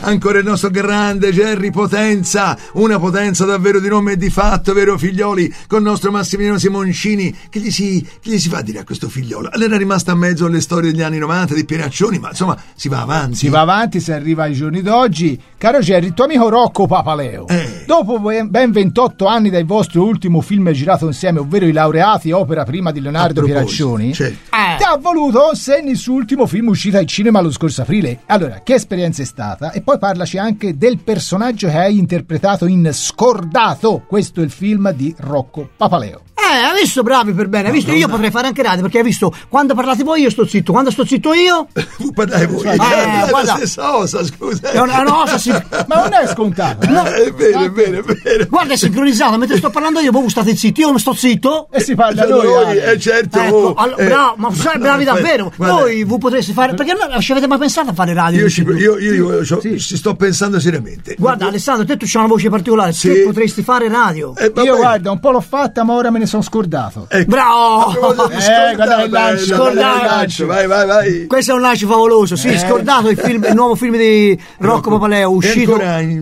ancora il nostro grande Gerry Potenza, una potenza davvero di nome e di fatto, vero figlioli, con il nostro Massimiliano Simoncini. Che gli si fa dire a questo figliolo? Allora era rimasta a mezzo alle storie degli anni 90 di Pieraccioni, ma insomma si va avanti, si arriva ai giorni d'oggi. Caro Gerry, il tuo amico Rocco Papaleo, dopo ben 28 anni dal vostro ultimo film girato insieme, ovvero I Laureati, opera prima di Leonardo Pieraccioni, ti ha voluto segni il suo ultimo film uscito al cinema lo scorso aprile. Allora, che esperienza è stata? E poi parlaci anche del personaggio che hai interpretato in Scordato. Questo è il film di Rocco Papaleo. Hai visto, bravi per bene, hai visto? Io potrei fare anche radio, perché hai visto, quando parlate voi io sto zitto, quando sto zitto io parlate voi, è la stessa cosa, scusa, è una cosa ma non è scontato, no? È vero. Guarda, è sincronizzato, mentre sto parlando io voi state zitti, io non sto zitto e si parla noi, certo, ecco, bravo, ma siete bravi davvero. Voi potreste fare, perché non ci avete mai pensato a fare radio? Io ci sto pensando seriamente. Guarda Alessandro, te tu c'hai una voce particolare, te potresti fare radio. Io guarda, un po' l'ho fatta, ma ora me ne sono scordato. Bravo! Guarda il lancio. Vai. Questo è un lancio favoloso. Sì, Scordato, il nuovo film di Rocco Papaleo, uscito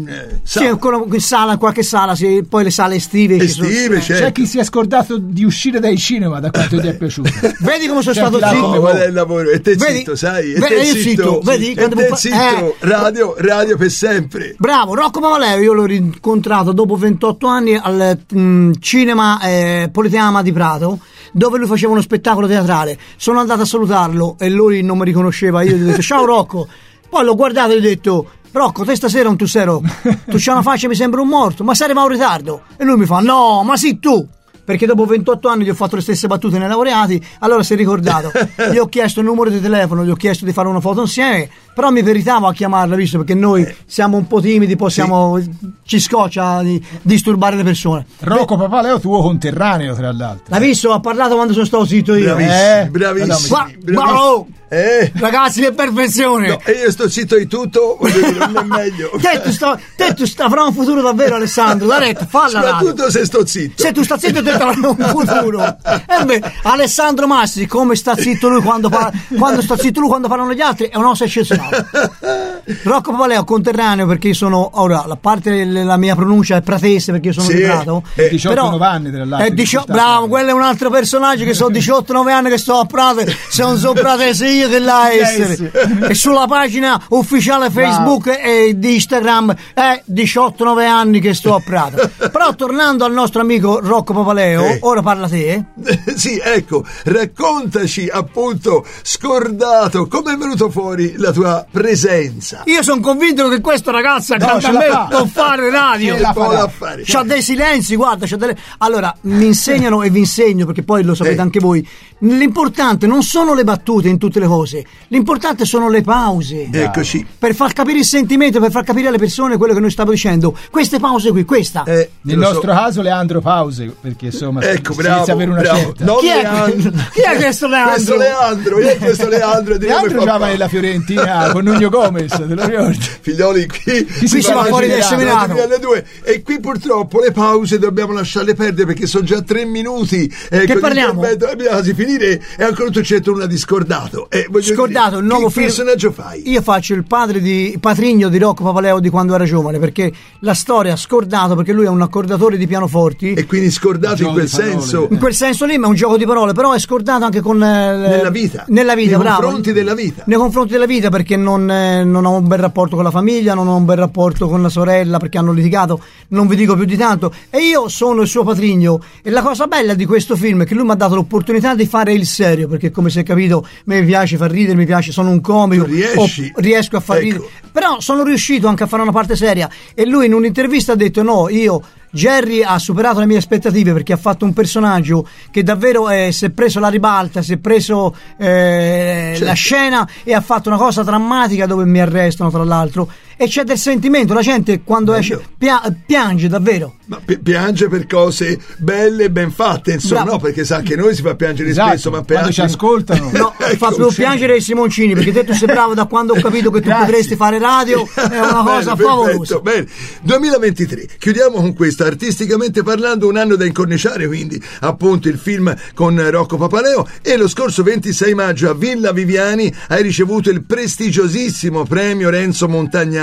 ancora in sala, in qualche sala, poi le sale estive. Certo. C'è chi si è scordato di uscire dai cinema, da quanto gli è piaciuto. Vedi come sono stato zitto? Qual è il lavoro? E te zitto, sai? Vedi? Zitto, radio per sempre. Bravo, Rocco Papaleo, io l'ho rincontrato dopo 28 anni al cinema Politeama di Prato, dove lui faceva uno spettacolo teatrale. Sono andato a salutarlo e lui non mi riconosceva. Io gli ho detto ciao Rocco, poi l'ho guardato e gli ho detto Rocco, te stasera non tu sei Rocco, tu c'hai una faccia, mi sembra un morto, ma sei arrivato in ritardo. E lui mi fa no, ma sì tu, perché dopo 28 anni gli ho fatto le stesse battute nei Laureati. Allora si è ricordato, gli ho chiesto il numero di telefono, gli ho chiesto di fare una foto insieme, però mi meritavo a chiamarla, visto, perché noi siamo un po' timidi, poi ci scoccia di disturbare le persone. Rocco Papaleo, tuo conterraneo tra l'altro. L'ha visto? Ha parlato quando sono stato zitto io. Bravissimo. Ragazzi, che perfezione. No, io sto zitto di tutto, non è meglio. te tu avrà un futuro davvero, Alessandro, la retta, falla. Soprattutto se sto zitto. Se tu sta zitto te avrai un futuro. Alessandro Massi, come sta zitto lui quando sta zitto lui quando parlano gli altri, è una cosa eccezionale. Rocco Papaleo, conterraneo, perché io sono, ora, la parte della mia pronuncia è pratese, perché io sono di Prato. 18-9 anni tra l'altro. Bravo, quello è un altro personaggio, che sono 18-9 anni che sto a Prato, se non sono pratese io che là essere. E sulla pagina ufficiale Facebook e di Instagram è 18-9 anni che sto a Prato. Però tornando al nostro amico Rocco Papaleo, ora parla te. Sì, ecco, raccontaci appunto, Scordato, come è venuto fuori la tua presenza? Io sono convinto che questo ragazzo accanto a me può fare radio, c'ha dei silenzi, guarda, allora mi insegnano e vi insegno, perché poi lo sapete anche voi, l'importante non sono le battute in tutte le cose, l'importante sono le pause. Eccoci, per far capire il sentimento, per far capire alle persone quello che noi stiamo dicendo, queste pause qui, questa nel nostro caso Leandro Pause, perché insomma bravo, avere una certa. Chi è questo Leandro? Questo Leandro giocava nella Fiorentina con Nuno Gomez, te lo ricordi? Figlioli, qui si va fuori del seminato alle 2, e qui purtroppo le pause dobbiamo lasciarle perdere, perché sono già 3 minuti che parliamo, dobbiamo quasi finire, e ancora tu c'è una di Scordato. Scordato, il nuovo film. Che personaggio fai? Io faccio il patrigno di Rocco Papaleo di quando era giovane, perché la storia Scordato, perché lui è un accordatore di pianoforti, e quindi scordato in quel senso. In quel senso lì, ma è un gioco di parole, però è scordato anche con nella vita, nei confronti della vita. Nei confronti della vita, perché non ho un bel rapporto con la famiglia, non ho un bel rapporto con la sorella, perché hanno litigato, non vi dico più di tanto, e io sono il suo patrigno. E la cosa bella di questo film è che lui mi ha dato l'opportunità di fare il serio, perché come si è capito mi piace far ridere, mi piace, sono un comico, riesco a far ridere, però sono riuscito anche a fare una parte seria. E lui in un'intervista ha detto Gerry ha superato le mie aspettative, perché ha fatto un personaggio che davvero si è preso la ribalta, si è preso la scena, e ha fatto una cosa drammatica dove mi arrestano, tra l'altro, e c'è del sentimento. La gente quando esce piange davvero, ma piange per cose belle e ben fatte, insomma. No, perché sa che noi si fa piangere spesso, ma quando ci ascoltano fa più piangere i Simoncini, perché te tu sei bravo, da quando ho capito che tu potresti fare radio, è una cosa favolosa. Bene. 2023, chiudiamo con questo, artisticamente parlando, un anno da incorniciare, quindi appunto il film con Rocco Papaleo. E lo scorso 26 maggio a Villa Viviani hai ricevuto il prestigiosissimo premio Renzo Montagnani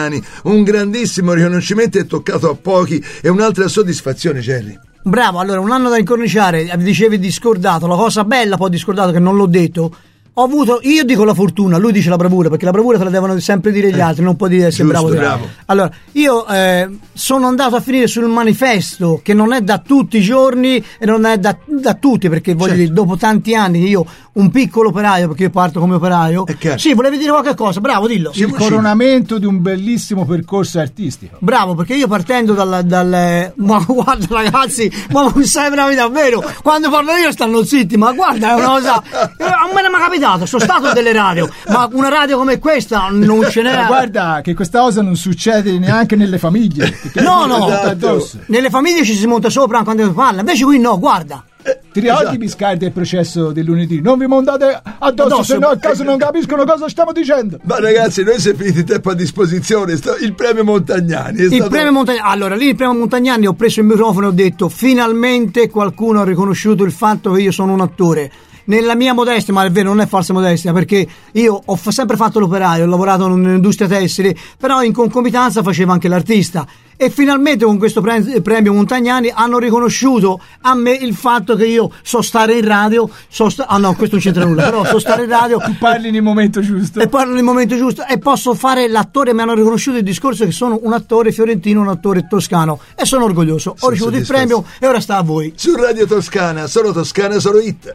Montagnani, un grandissimo riconoscimento è toccato a pochi e un'altra soddisfazione, Jerry. Bravo, allora un anno da incorniciare, dicevi di scordato, la cosa bella poi di scordato che non l'ho detto, ho avuto, io dico la fortuna, lui dice la bravura, perché la bravura te la devono sempre dire gli altri, non puoi dire essere giusto, bravo. Allora, io sono andato a finire sul Manifesto, che non è da tutti i giorni e non è da tutti, perché voglio dire, dopo tanti anni che io, un piccolo operaio, perché io parto come operaio, sì, volevi dire qualche cosa, bravo, dillo. Il coronamento di un bellissimo percorso artistico. Bravo, perché io partendo ma guarda ragazzi, ma non sai bravi davvero, quando parlo io stanno zitti, ma guarda, è una cosa, a me non mi è capitato, sono stato delle radio, ma una radio come questa non ce n'è. Ma guarda che questa cosa non succede neanche nelle famiglie. No, nelle famiglie ci si monta sopra quando si parla, invece qui no, guarda. Ti ricordi Biscardi del processo del lunedì? Non vi montate addosso, se no a caso non capiscono cosa stiamo dicendo. Ma ragazzi, noi siamo finiti tempo a disposizione, il premio Montagnani allora lì il premio Montagnani ho preso il microfono e ho detto finalmente qualcuno ha riconosciuto il fatto che io sono un attore. Nella mia modestia, ma è vero, non è falsa modestia, perché io ho sempre fatto l'operaio, ho lavorato nell'industria tessile, però in concomitanza facevo anche l'artista. E finalmente con questo premio Montagnani hanno riconosciuto a me il fatto che io so stare in radio, no, questo non c'entra nulla, però so stare in radio. Tu parli nel momento giusto. E parlo nel momento giusto e posso fare l'attore, mi hanno riconosciuto il discorso che sono un attore fiorentino, un attore toscano e sono orgoglioso. Ho ricevuto il premio e ora sta a voi. Su Radio Toscana, solo Toscana, solo hit.